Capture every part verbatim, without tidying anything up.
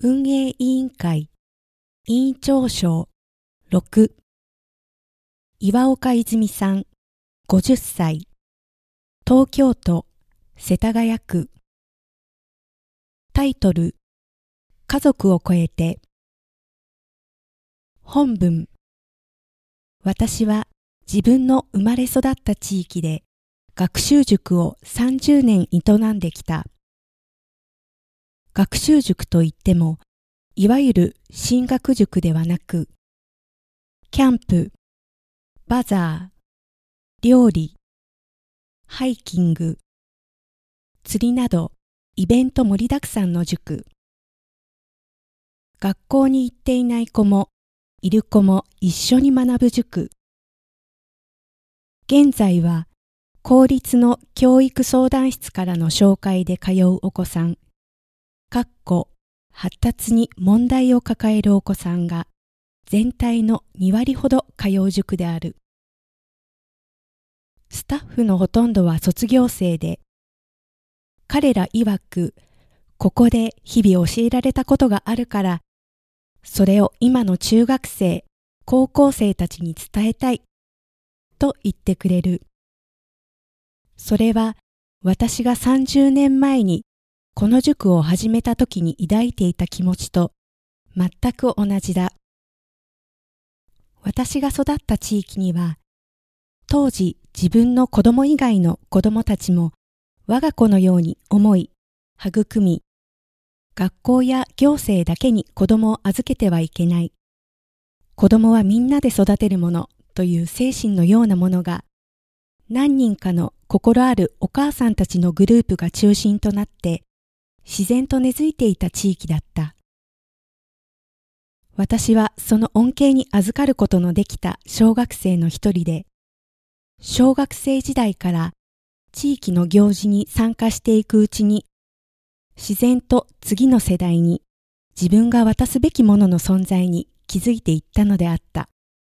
運営委員会委員長賞ろく岩岡泉さんごじゅっさい東京都世田谷区タイトル家族を超えて本文私は自分の生まれ育った地域で学習塾をさんじゅうねん営んできた。学習塾といっても、いわゆる進学塾ではなく、キャンプ、バザー、料理、ハイキング、釣りなどイベント盛りだくさんの塾。学校に行っていない子も、いる子も一緒に学ぶ塾。現在は、公立の教育相談室からの紹介で通うお子さん、かっこ発達に問題を抱えるお子さんが全体のにわりほど通う塾である。スタッフのほとんどは卒業生で、彼ら曰く、ここで日々教えられたことがあるから、それを今の中学生、高校生たちに伝えたい、と言ってくれる。それは私がさんじゅうねんまえにこの塾を始めた時に抱いていた気持ちと全く同じだ。私が育った地域には、当時自分の子供以外の子供たちも我が子のように思い、育み、学校や行政だけに子供を預けてはいけない。子供はみんなで育てるものという精神のようなものが、何人かの心あるお母さんたちのグループが中心となって自然と根付いていた地域だった。私はその恩恵に預かることのできた小学生の一人で、小学生時代から地域の行事に参加していくうちに、自然と次の世代に自分が渡すべきものの存在に気づいていったのであった。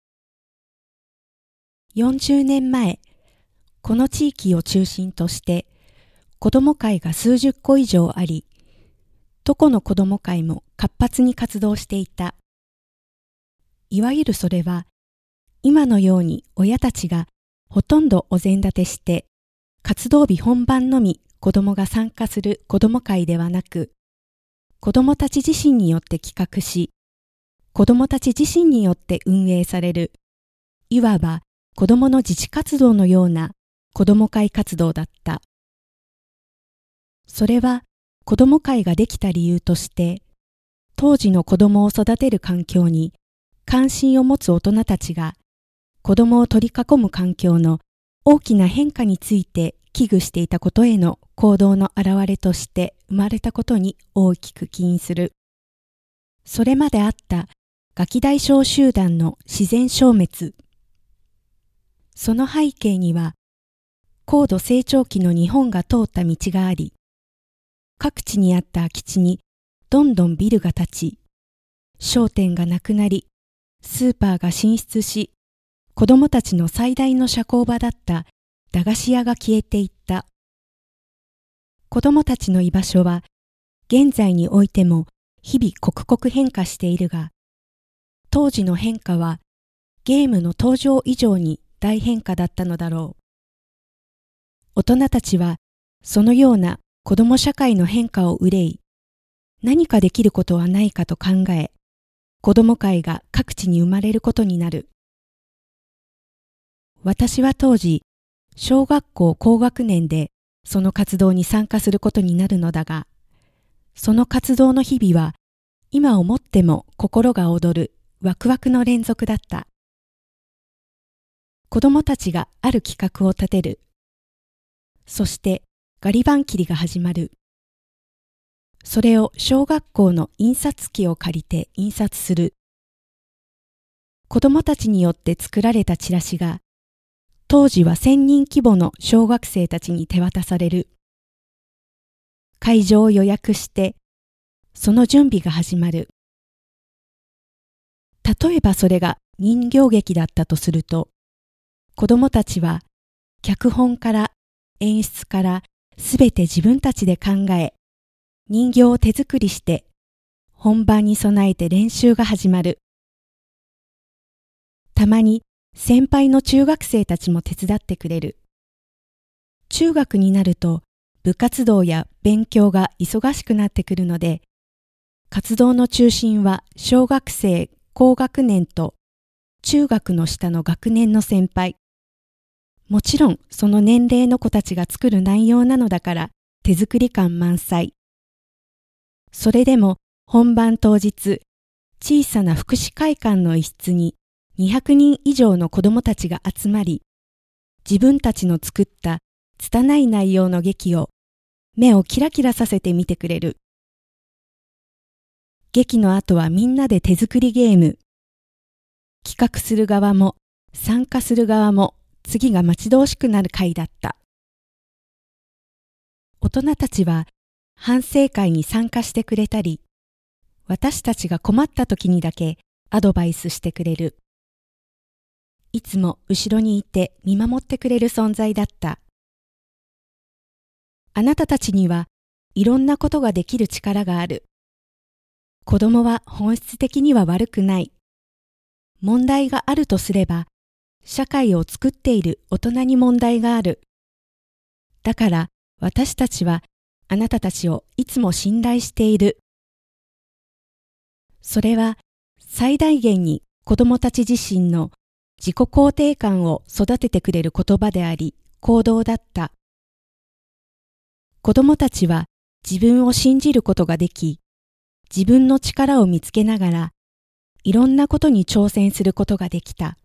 よんじゅうねんまえ、この地域を中心として子ども会が数十個以上あり、どこの子ども会も活発に活動していた。いわゆるそれは、今のように親たちがほとんどお膳立てして、活動日本番のみ子どもが参加する子ども会ではなく、子どもたち自身によって企画し、子どもたち自身によって運営される、いわば子どもの自治活動のような子ども会活動だった。それは子ども会ができた理由として、当時の子どもを育てる環境に関心を持つ大人たちが子どもを取り囲む環境の大きな変化について危惧していたことへの行動の表れとして生まれたことに大きく起因する。それまであったガキ大小集団の自然消滅。その背景には、高度成長期の日本が通った道があり、各地にあった空き地にどんどんビルが建ち、商店がなくなり、スーパーが進出し、子供たちの最大の社交場だった駄菓子屋が消えていった。子供たちの居場所は、現在においても日々刻々変化しているが、当時の変化はゲームの登場以上に大変化だったのだろう。大人たちはそのような子ども社会の変化を憂い、何かできることはないかと考え、子ども会が各地に生まれることになる。私は当時、小学校高学年でその活動に参加することになるのだが、その活動の日々は今思っても心が躍るワクワクの連続だった。子どもたちがある企画を立てる。そしてガリバン切りが始まる。それを小学校の印刷機を借りて印刷する。子どもたちによって作られたチラシが、当時はせんにん規模の小学生たちに手渡される。会場を予約して、その準備が始まる。例えばそれが人形劇だったとすると、子どもたちは脚本から演出からすべて自分たちで考え、人形を手作りして、 本番に備えて練習が始まる。たまに先輩の中学生たちも手伝ってくれる。中学になると部活動や勉強が忙しくなってくるので、活動の中心は小学生高学年と中学の下の学年の先輩。もちろんその年齢の子たちが作る内容なのだから手作り感満載。それでも本番当日、小さな福祉会館の一室ににひゃくにん以上の子どもたちが集まり、自分たちの作った拙い内容の劇を目をキラキラさせて見てくれる。劇の後はみんなで手作りゲーム。企画する側も参加する側も次が待ち遠しくなる会だった。大人たちは反省会に参加してくれたり、私たちが困った時にだけアドバイスしてくれる。いつも後ろにいて見守ってくれる存在だった。あなたたちにはいろんなことができる力がある。子供は本質的には悪くない。問題があるとすれば、社会を作っている大人に問題がある。だから私たちはあなたたちをいつも信頼している。それは最大限に子供たち自身の自己肯定感を育ててくれる言葉であり、行動だった。子供たちは自分を信じることができ、自分の力を見つけながら、いろんなことに挑戦することができた。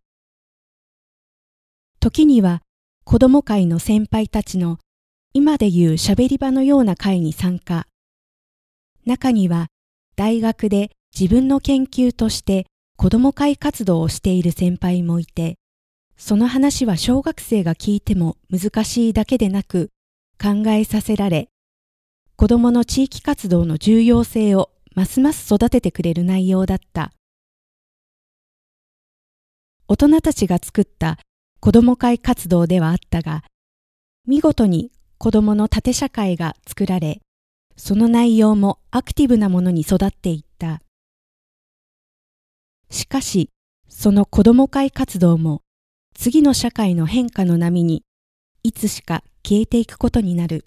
時には子供会の先輩たちの今でいう喋り場のような会に参加。中には大学で自分の研究として子供会活動をしている先輩もいて、その話は小学生が聞いても難しいだけでなく考えさせられ、子供の地域活動の重要性をますます育ててくれる内容だった。大人たちが作った子供会活動ではあったが、見事に子供の縦社会が作られ、その内容もアクティブなものに育っていった。しかし、その子供会活動も次の社会の変化の波にいつしか消えていくことになる。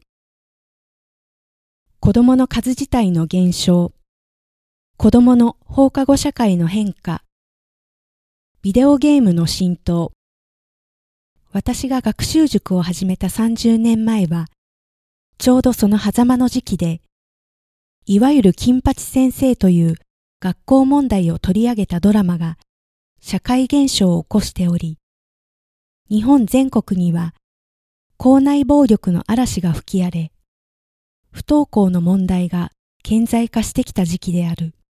子供の数自体の減少、子供の放課後社会の変化、ビデオゲームの浸透。私が学習塾を始めたさんじゅうねんまえは、ちょうどその狭間の時期で、いわゆる金八先生という学校問題を取り上げたドラマが社会現象を起こしており、日本全国には校内暴力の嵐が吹き荒れ、不登校の問題が顕在化してきた時期である。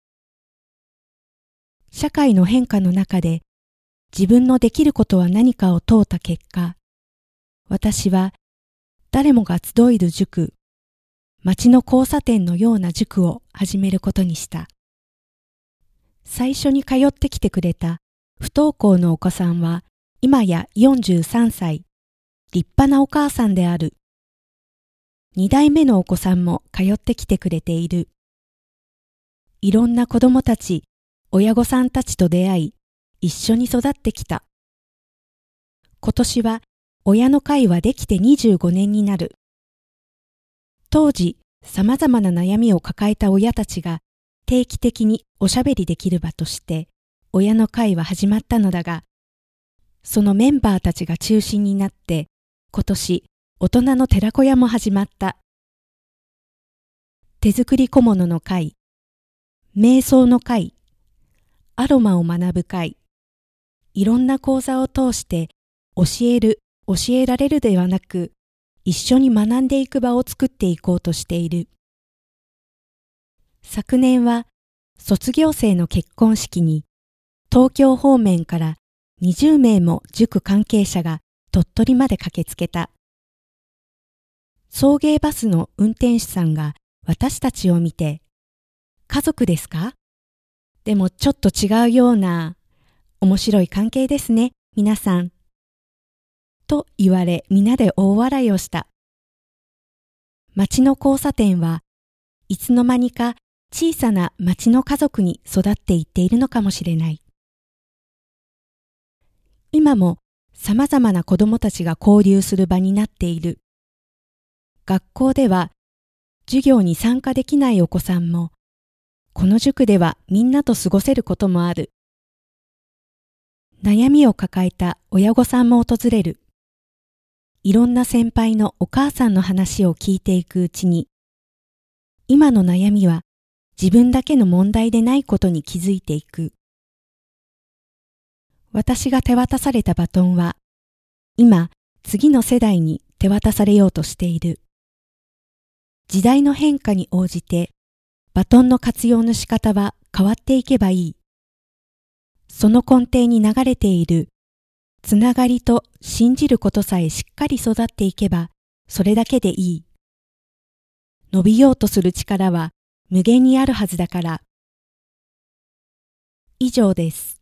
社会の変化の中で自分のできることは何かを問うた結果、私は誰もが集える塾、街の交差点のような塾を始めることにした。最初に通ってきてくれた不登校のお子さんは今やよんじゅうさんさい、立派なお母さんである。二代目のお子さんも通ってきてくれている。いろんな子供たち、親御さんたちと出会い、一緒に育ってきた。今年は親の会はできてにじゅうごねんになる。当時、様々な悩みを抱えた親たちが定期的におしゃべりできる場として親の会は始まったのだが、そのメンバーたちが中心になって今年大人の寺子屋も始まった。手作り小物の会、瞑想の会、アロマを学ぶ会、いろんな講座を通して教える、教えられるではなく、一緒に学んでいく場を作っていこうとしている。昨年は卒業生の結婚式に東京方面からにじゅうめいも塾関係者が鳥取まで駆けつけた。送迎バスの運転手さんが私たちを見て、家族ですか？でもちょっと違うような、面白い関係ですね、皆さん。と言われ皆で大笑いをした。街の交差点はいつの間にか小さな町の家族に育っていっているのかもしれない。今も様々な子供たちが交流する場になっている。学校では授業に参加できないお子さんも、この塾ではみんなと過ごせることもある。悩みを抱えた親御さんも訪れる。いろんな先輩のお母さんの話を聞いていくうちに、今の悩みは自分だけの問題でないことに気づいていく。私が手渡されたバトンは、今次の世代に手渡されようとしている。時代の変化に応じて、バトンの活用の仕方は変わっていけばいい。その根底に流れている、つながりと信じることさえしっかり育っていけば、それだけでいい。伸びようとする力は無限にあるはずだから。以上です。